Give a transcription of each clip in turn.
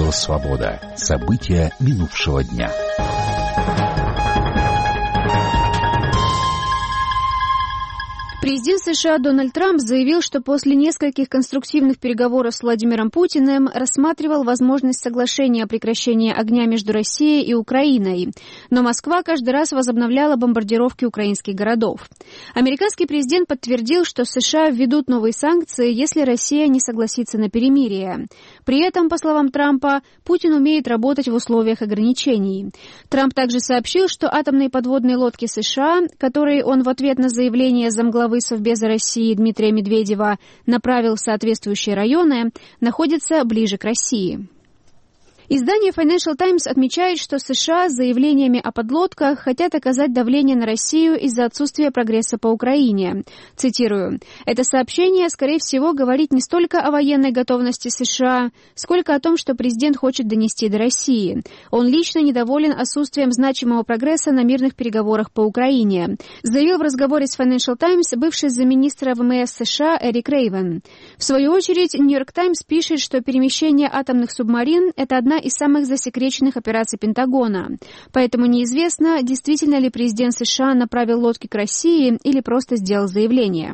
Радио Свобода. События минувшего дня. Президент США Дональд Трамп заявил, что после нескольких конструктивных переговоров с Владимиром Путиным рассматривал возможность соглашения о прекращении огня между Россией и Украиной. Но Москва каждый раз возобновляла бомбардировки украинских городов. Американский президент подтвердил, что США введут новые санкции, если Россия не согласится на перемирие. При этом, по словам Трампа, Путин умеет работать в условиях ограничений. Трамп также сообщил, что атомные подводные лодки США, которые он в ответ на заявление замглавы Совбеза России Дмитрия Медведева направил в соответствующие районы, находятся ближе к России. Издание Financial Times отмечает, что США с заявлениями о подлодках хотят оказать давление на Россию из-за отсутствия прогресса по Украине. Цитирую: «Это сообщение, скорее всего, говорит не столько о военной готовности США, сколько о том, что президент хочет донести до России. Он лично недоволен отсутствием значимого прогресса на мирных переговорах по Украине», заявил в разговоре с Financial Times бывший замминистра ВМС США Эрик Рейвен. В свою очередь, New York Times пишет, что перемещение атомных субмарин – это одна из самых засекреченных операций Пентагона. Поэтому неизвестно, действительно ли президент США направил лодки к России или просто сделал заявление.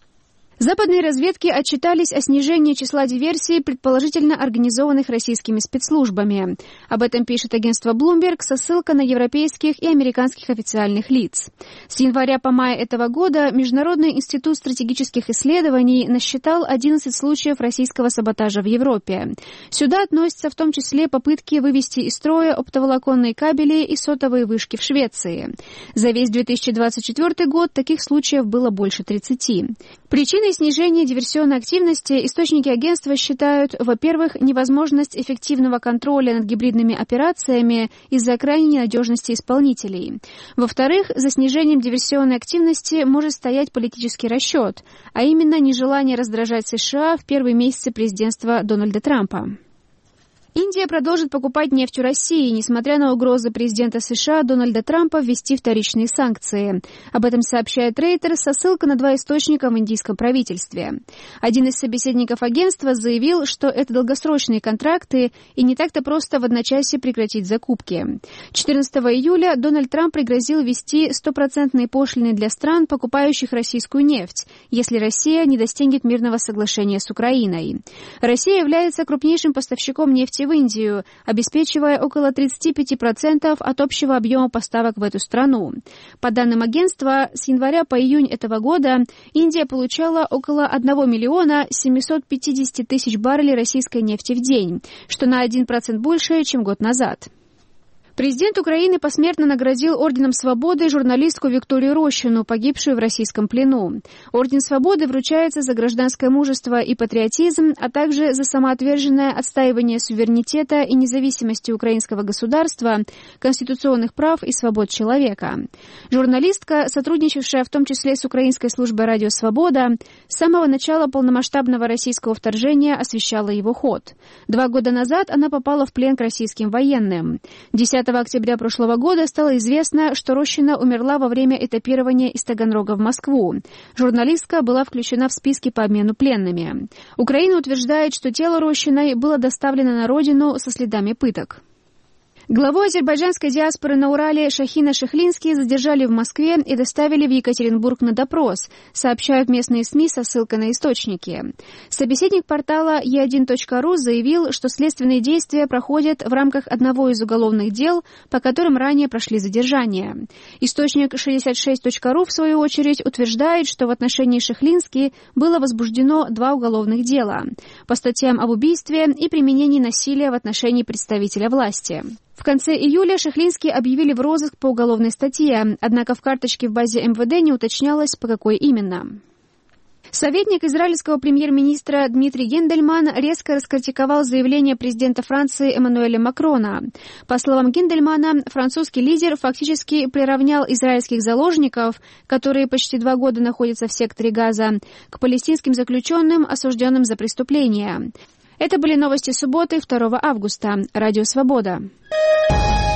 Западные разведки отчитались о снижении числа диверсий, предположительно организованных российскими спецслужбами. Об этом пишет агентство Bloomberg со ссылкой на европейских и американских официальных лиц. С января по май этого года Международный институт стратегических исследований насчитал 11 случаев российского саботажа в Европе. Сюда относятся в том числе попытки вывести из строя оптоволоконные кабели и сотовые вышки в Швеции. За весь 2024 год таких случаев было больше 30. Причиной снижения диверсионной активности источники агентства считают, во-первых, невозможность эффективного контроля над гибридными операциями из-за крайней ненадежности исполнителей. Во-вторых, за снижением диверсионной активности может стоять политический расчет, а именно нежелание раздражать США в первые месяцы президентства Дональда Трампа. Индия продолжит покупать нефть у России, несмотря на угрозы президента США Дональда Трампа ввести вторичные санкции. Об этом сообщает Reuters со ссылкой на 2 источника в индийском правительстве. Один из собеседников агентства заявил, что это долгосрочные контракты и не так-то просто в одночасье прекратить закупки. 14 июля Дональд Трамп пригрозил ввести 100% пошлины для стран, покупающих российскую нефть, если Россия не достигнет мирного соглашения с Украиной. Россия является крупнейшим поставщиком нефти в Индию, обеспечивая около 35% от общего объема поставок в эту страну. По данным агентства, с января по июнь этого года Индия получала около 1 миллиона 750 тысяч баррелей российской нефти в день, что на 1% больше, чем год назад. Президент Украины посмертно наградил Орденом Свободы журналистку Викторию Рощину, погибшую в российском плену. Орден Свободы вручается за гражданское мужество и патриотизм, а также за самоотверженное отстаивание суверенитета и независимости украинского государства, конституционных прав и свобод человека. Журналистка, сотрудничавшая в том числе с украинской службой «Радио Свобода», с самого начала полномасштабного российского вторжения освещала его ход. 2 года назад она попала в плен к российским военным. 10 октября прошлого года стало известно, что Рощина умерла во время этапирования из Таганрога в Москву. Журналистка была включена в списки по обмену пленными. Украина утверждает, что тело Рощиной было доставлено на родину со следами пыток. Главу азербайджанской диаспоры на Урале Шахина Шехлинский задержали в Москве и доставили в Екатеринбург на допрос, сообщают местные СМИ со ссылкой на источники. Собеседник портала e1.ru заявил, что следственные действия проходят в рамках одного из уголовных дел, по которым ранее прошли задержания. Источник 66.ru, в свою очередь, утверждает, что в отношении Шехлински было возбуждено 2 уголовных дела по статьям об убийстве и применении насилия в отношении представителя власти. В конце июля Шехлинский объявили в розыск по уголовной статье, однако в карточке в базе МВД не уточнялось, по какой именно. Советник израильского премьер-министра Дмитрий Гендельман резко раскритиковал заявление президента Франции Эммануэля Макрона. По словам Гендельмана, французский лидер фактически приравнял израильских заложников, которые почти 2 года находятся в секторе Газа, к палестинским заключенным, осужденным за преступления. Это были новости субботы, 2 августа. Радио Свобода.